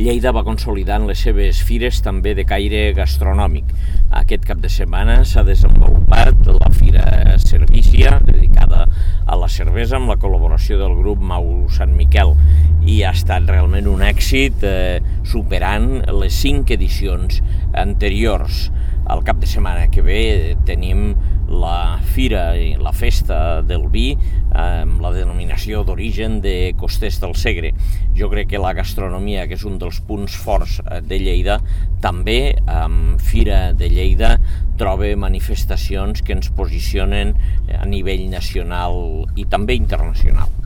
Lleida va consolidant les seves fires també de caire gastronòmic. Aquest cap de setmana s'ha desenvolupat la Fira Cervícia, dedicada a la cervesa, amb la col·laboració del grup Mau Sant Miquel, i ha estat realment un èxit, superant les 5 edicions anteriors. El cap de setmana que ve tenim la fira i la festa del vi amb la denominació d'origen de Costers del Segre. Jo crec que la gastronomia, que és un dels punts forts de Lleida, també amb Fira de Lleida troba manifestacions que ens posicionen a nivell nacional i també internacional.